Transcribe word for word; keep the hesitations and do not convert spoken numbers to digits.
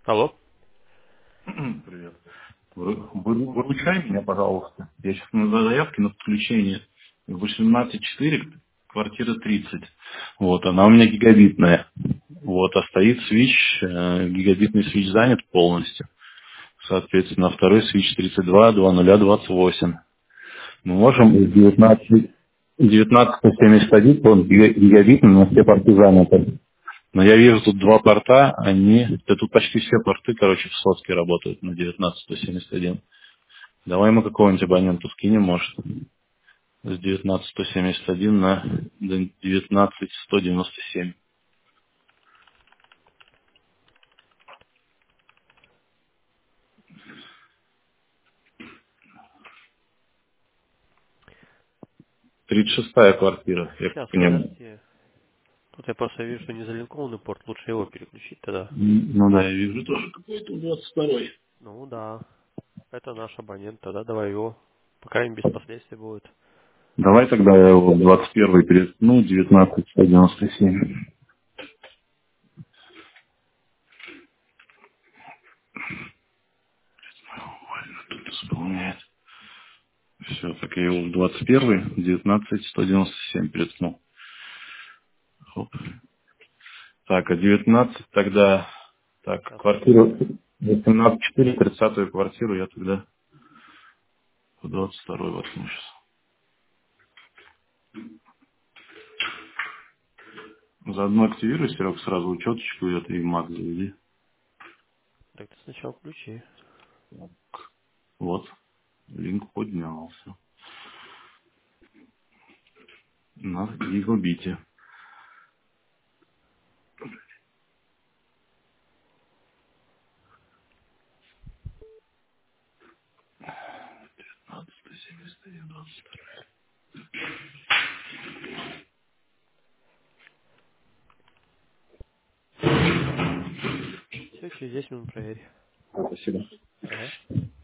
Алло. Привет. Вы- вы- Выручай меня, пожалуйста. Я сейчас на заявке на подключение восемнадцать четыре, квартира тридцать. Вот, она у меня гигабитная. Вот, а стоит свич, э, гигабитный свич занят полностью. Соответственно, второй свич тридцать два два ноль двадцать восемь. Мы можем из девятнадцать девятнадцать семьдесят один, он гига- гигабитный, но все порты заняты. Но я вижу тут два порта, они, да тут почти все порты, короче, в сотке работают на девятнадцать семьдесят один. Давай мы какого-нибудь абоненту скинем, может, с девятнадцать сто семьдесят один на девятнадцать сто девяносто семь. тридцать шестая квартира, я как Сейчас, понимаю. подожди. Тут я просто вижу, что не залинкованный порт. Лучше его переключить тогда. М, Ну да, я вижу тоже какой-то двадцать второй. Ну да. Это наш абонент. Тогда давай его. По крайней мере, без последствий будет. Давай тогда я его в двадцать первый переткну, девятнадцать сто девяносто семь. Тут исполняет. Все, так я его в двадцать первый, девятнадцать сто девяносто семь переткнул. Хоп. Так, а девятнадцать тогда, так, Сейчас, квартиру восемнадцать четыре, тридцатую квартиру я тогда в двадцать второй воткну сейчас. Заодно активируй, Серег, сразу учеточку это и маг заведи. так ты сначала включи. Вот, линк поднялся. На гигабите. пятнадцать семьдесят один двадцать два. Все, через десять минут проверь. Спасибо. Ага.